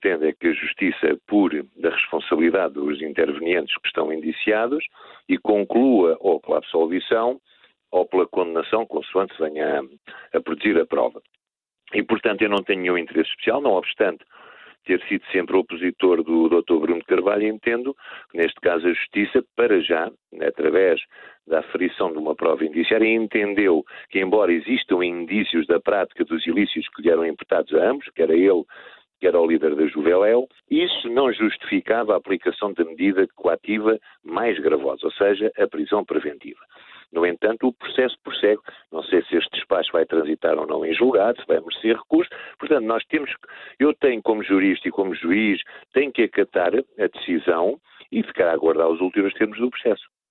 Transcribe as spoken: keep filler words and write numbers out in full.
pretende é que a Justiça apure da responsabilidade dos intervenientes que estão indiciados e conclua ou pela absolvição ou pela condenação, consoante venha a, a produzir a prova. E, portanto, eu não tenho nenhum interesse especial, não obstante ter sido sempre opositor do doutor Bruno de Carvalho, entendo que, neste caso, a Justiça, para já, através da aferição de uma prova indiciária, entendeu que, embora existam indícios da prática dos ilícitos que lhe eram imputados a ambos, quer a ele, quer ao líder da Juveléu, isso não justificava a aplicação da medida coativa mais gravosa, ou seja, a prisão preventiva. No entanto, o processo prossegue. Não sei se este despacho vai transitar ou não em julgado, se vai merecer recurso. Portanto, nós temos, eu tenho como jurista e como juiz, tenho que acatar a decisão e ficar a aguardar os últimos termos do processo.